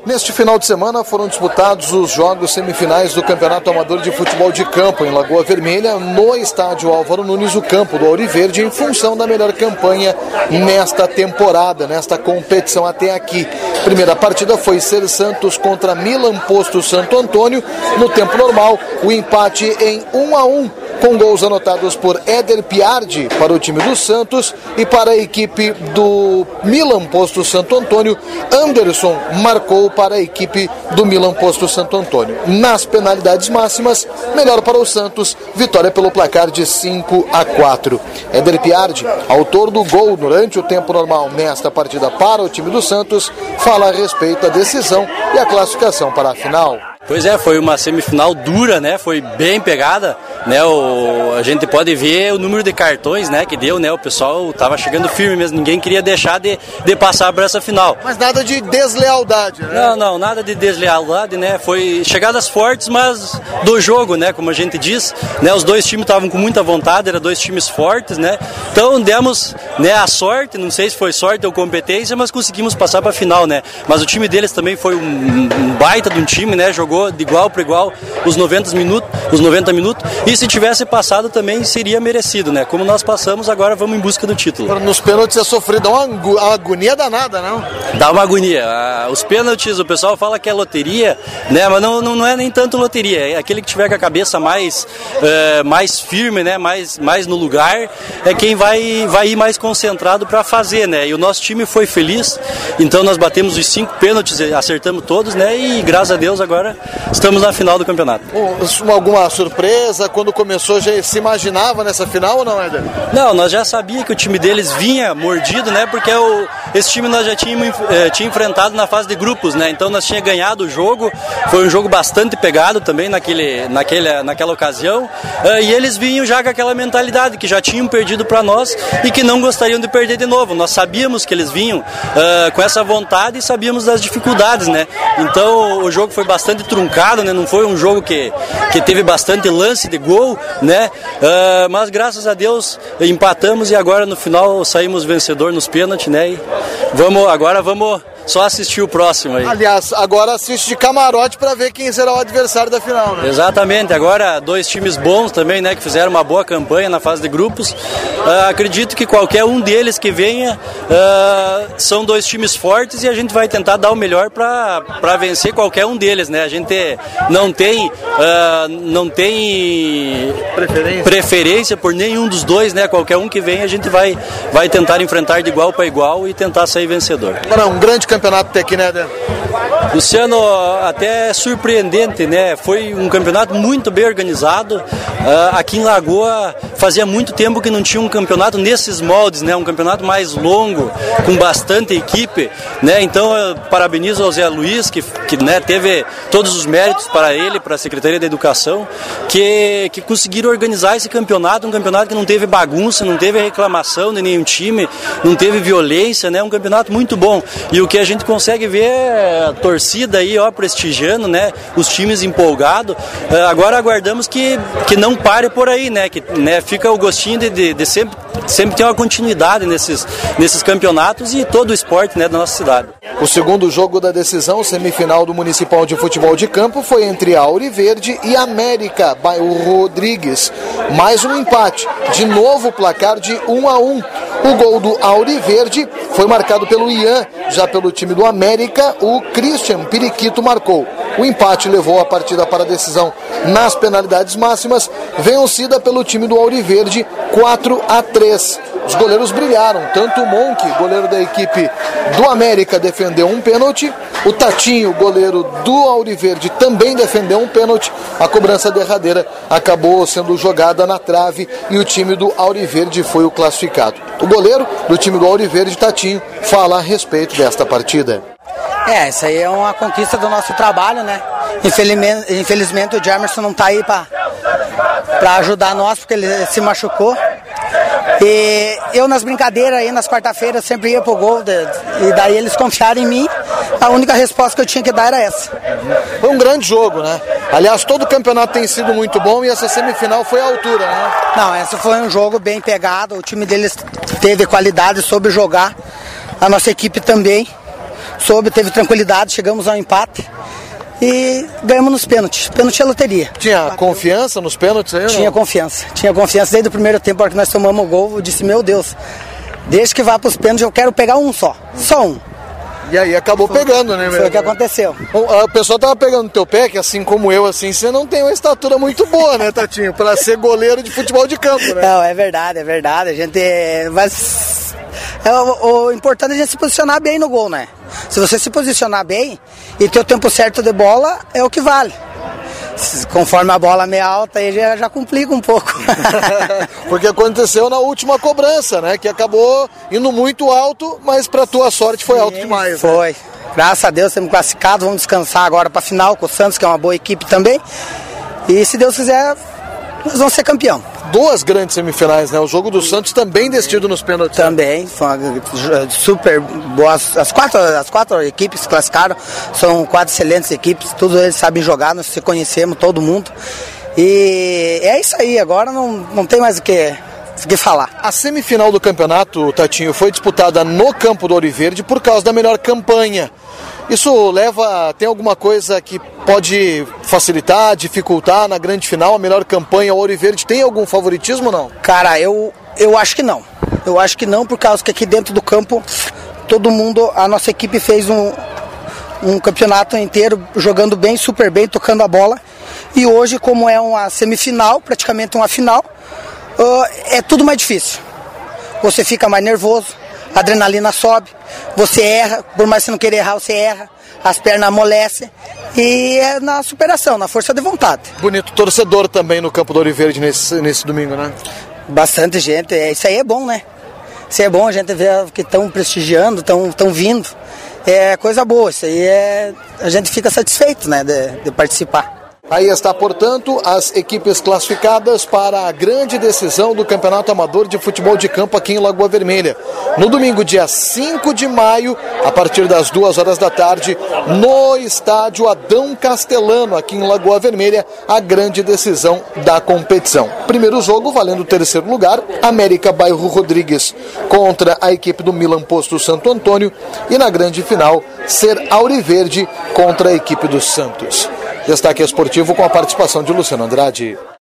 Neste final de semana foram disputados os jogos semifinais do Campeonato Amador de Futebol de Campo em Lagoa Vermelha, no estádio Álvaro Nunes, o campo do Auriverde, em função da melhor campanha nesta temporada, nesta competição até aqui. Primeira partida foi Ser Santos contra Milan Posto Santo Antônio. No tempo normal, o empate em 1-1, com gols anotados por Éder Piardi para o time do Santos e para a equipe do Milan Posto Santo Antônio, Anderson marcou para a equipe do Milan Posto Santo Antônio. Nas penalidades máximas, melhor para o Santos, vitória pelo placar de 5-4. Éder Piardi, autor do gol durante o tempo normal nesta partida para o time do Santos, fala a respeito da decisão e a classificação para a final. Pois é, foi uma semifinal dura, né? Foi bem pegada, né? A gente pode ver o número de cartões, né, que deu, né? O pessoal estava chegando firme mesmo, ninguém queria deixar de passar para essa final. Mas nada de deslealdade, né? Não, nada de deslealdade, né? Foi chegadas fortes, mas do jogo, né? Como a gente diz, né? Os dois times estavam com muita vontade, eram dois times fortes, né? Então demos, né, a sorte, não sei se foi sorte ou competência, mas conseguimos passar para a final, né? Mas o time deles também foi um baita de um time, né? Jogou de igual para igual os 90 minutos, e se tivesse passado também seria merecido, né? Como nós passamos, agora vamos em busca do título. Nos pênaltis é sofrido, dá uma agonia danada, não? Dá uma agonia. Os pênaltis, o pessoal fala que é loteria, né? Mas não é nem tanto loteria, é aquele que tiver com a cabeça mais firme, né? Mais no lugar, é quem vai ir mais concentrado para fazer, né? E o nosso time foi feliz, então nós batemos os 5 pênaltis, acertamos todos, né? E graças a Deus agora estamos na final do campeonato. Alguma surpresa? Quando começou já se imaginava nessa final ou não, Éder? Não, nós já sabíamos que o time deles vinha mordido, né? Porque esse time nós já tinha enfrentado na fase de grupos, né? Então nós tínhamos ganhado o jogo, foi um jogo bastante pegado também naquela ocasião, e eles vinham já com aquela mentalidade que já tinham perdido para nós e que não gostariam de perder de novo. Nós sabíamos que eles vinham com essa vontade e sabíamos das dificuldades, né? Então o jogo foi bastante truncado, né? Não foi um jogo que teve bastante lance de gol, né? Mas graças a Deus empatamos e agora no final saímos vencedor nos pênaltis, né? E agora vamos só assistir o próximo aí. Aliás, agora assiste de camarote para ver quem será o adversário da final, né? Exatamente, agora dois times bons também, né, que fizeram uma boa campanha na fase de grupos. Acredito que qualquer um deles que venha, são dois times fortes e a gente vai tentar dar o melhor para vencer qualquer um deles, né? A gente não tem preferência por nenhum dos dois, né? Qualquer um que venha a gente vai tentar enfrentar de igual para igual e tentar sair vencedor. Agora, um grande campeonato até aqui, né, Éder? Luciano, até surpreendente, né? Foi um campeonato muito bem organizado. Aqui em Lagoa fazia muito tempo que não tinha um campeonato nesses moldes, né? Um campeonato mais longo, com bastante equipe, né? Então eu parabenizo ao Zé Luiz, que né, teve todos os méritos para ele, para a Secretaria da Educação, que conseguiram organizar esse campeonato, um campeonato que não teve bagunça, não teve reclamação de nenhum time, não teve violência, né? Um campeonato muito bom. E o que a gente consegue ver é a torcida aí, ó, prestigiando, né? Os times empolgados. Agora aguardamos que não pare por aí, né? Que, né, fica o gostinho de sempre ter uma continuidade nesses campeonatos e todo o esporte, né, da nossa cidade. O segundo jogo da decisão semifinal do Municipal de Futebol de Campo foi entre Auriverde e América, bairro Rodrigues. Mais um empate, de novo o placar de 1-1. O gol do Auriverde foi marcado pelo Ian, já pelo time do América, o Christian Periquito marcou. O empate levou a partida para a decisão nas penalidades máximas, vencida pelo time do Auriverde 4-3. Os goleiros brilharam, tanto o Monk, goleiro da equipe do América, defendeu um pênalti, o Tatinho, goleiro do Auriverde, também defendeu um pênalti. A cobrança derradeira acabou sendo jogada na trave e o time do Auriverde foi o classificado. O goleiro do time do Auriverde, Tatinho, fala a respeito desta partida. Isso aí é uma conquista do nosso trabalho, né? Infelizmente o Jamerson não está aí para ajudar nós, porque ele se machucou. E eu nas brincadeiras aí, nas quarta-feiras, sempre ia pro gol, e daí eles confiaram em mim. A única resposta que eu tinha que dar era essa. Foi um grande jogo, né? Aliás, todo o campeonato tem sido muito bom e essa semifinal foi à altura, né? Não, esse foi um jogo bem pegado, o time deles teve qualidade, soube jogar, a nossa equipe também. teve tranquilidade, chegamos ao empate e ganhamos nos pênaltis. Pênalti é loteria. Tinha confiança nos pênaltis aí? Tinha confiança desde o primeiro tempo, que nós tomamos o gol, eu disse, meu Deus, desde que vá para os pênaltis eu quero pegar um só um. E aí acabou pegando, né? Foi o que aconteceu. O pessoal tava pegando no teu pé, que assim como eu, assim, você não tem uma estatura muito boa, né, Tatinho? Pra ser goleiro de futebol de campo, né? Não, é verdade. A gente... Mas o importante é a gente se posicionar bem no gol, né? Se você se posicionar bem e ter o tempo certo de bola, é o que vale. Conforme a bola meio alta, aí já complica um pouco. Porque aconteceu na última cobrança, né? Que acabou indo muito alto, mas pra tua sorte foi alto demais. Foi. Né? Graças a Deus, temos classificado, vamos descansar agora pra final com o Santos, que é uma boa equipe também. E se Deus quiser, nós vamos ser campeão. 2 grandes semifinais, né? O jogo do Santos também decidido nos pênaltis. Também, foi super boas. As quatro equipes que classificaram são 4 excelentes equipes, todos eles sabem jogar, nós se conhecemos, todo mundo. E é isso aí, agora não tem mais o que falar. A semifinal do campeonato, Tatinho, foi disputada no campo do Ouro Verde por causa da melhor campanha. Isso tem alguma coisa que pode facilitar, dificultar na grande final, a melhor campanha? O Ouro Verde tem algum favoritismo ou não? Cara, eu acho que não. Eu acho que não, por causa que aqui dentro do campo, todo mundo, a nossa equipe fez um campeonato inteiro jogando bem, super bem, tocando a bola. E hoje, como é uma semifinal, praticamente uma final, é tudo mais difícil. Você fica mais nervoso, a adrenalina sobe, você erra, por mais que você não queira errar, você erra, as pernas amolecem, e é na superação, na força de vontade. Bonito torcedor também no campo do Ouro Verde nesse domingo, né? Bastante gente, isso aí é bom, né? Isso aí é bom, a gente vê que estão prestigiando, estão vindo, é coisa boa, isso aí a gente fica satisfeito, né, de participar. Aí está, portanto, as equipes classificadas para a grande decisão do Campeonato Amador de Futebol de Campo aqui em Lagoa Vermelha. No domingo, dia 5 de maio, a partir das 2 horas da tarde, no estádio Adão Castelano, aqui em Lagoa Vermelha, a grande decisão da competição. Primeiro jogo, valendo o 3º lugar, América Bairro Rodrigues contra a equipe do Milan Posto Santo Antônio, e na grande final, Ser Auriverde contra a equipe do Santos. Destaque esportivo com a participação de Luciano Andrade.